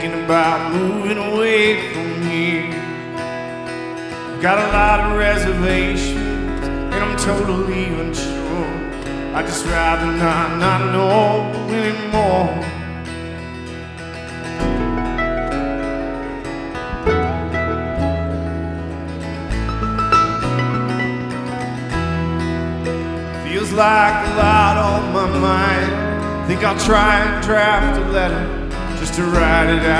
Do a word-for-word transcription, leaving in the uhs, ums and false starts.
thinking about moving away from here. Got a lot of reservations, and I'm totally unsure. I'd just rather not, not know anymore. Feels like a lot on my mind. Think I'll try and draft a letter just to write it